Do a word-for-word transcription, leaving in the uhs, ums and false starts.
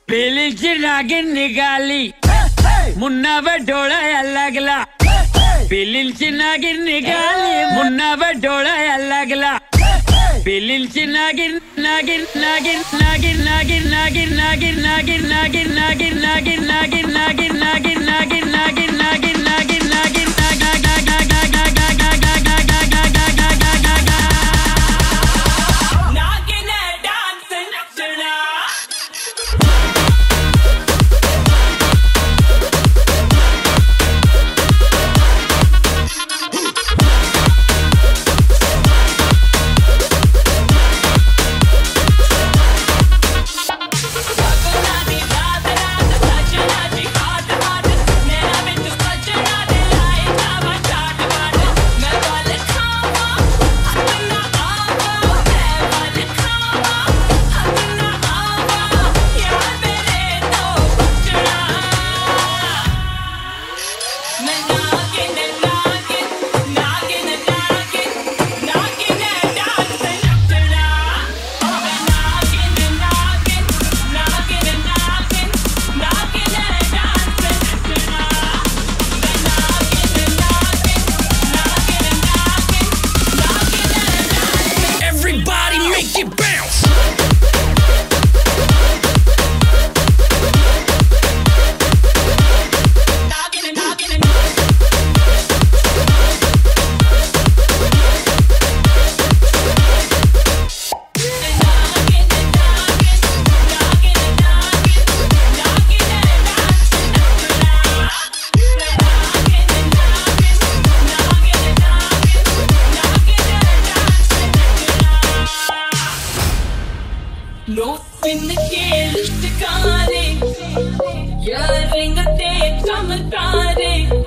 पेलीची नागिन निघाली मुन्नावर डोळा लागला पेलीची नागिन निघाली मुन्नावर डोळा लागला पेलीची नागिन नागिन नागिन नागिन नागिन नागिन नागिन नागिन नागिन नागिन नागिन नागिन नागिन नागिन नागिन नागिन नागिन नागिन नागिन No spin the kid, the got it. Yeah, ring a day, come and got it.